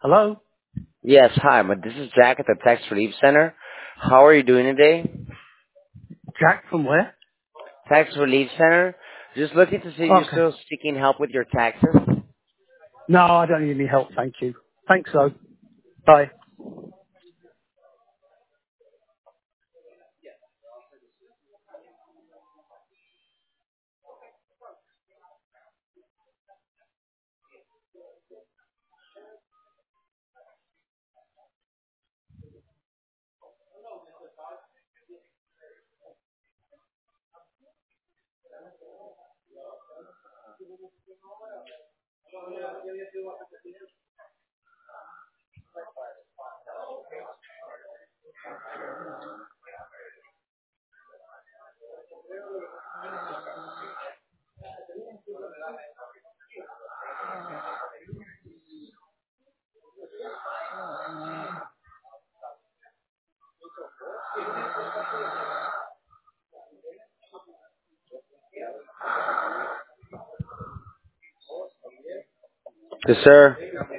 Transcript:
Hello? Yes, hi, but this is Jack at the Tax Relief Center. How are you doing today? Jack from where? Tax Relief Center. Just looking to see if you're Okay. still seeking help with your taxes. No, I don't need any help, thank you. Thanks though. Bye. Yes, sir.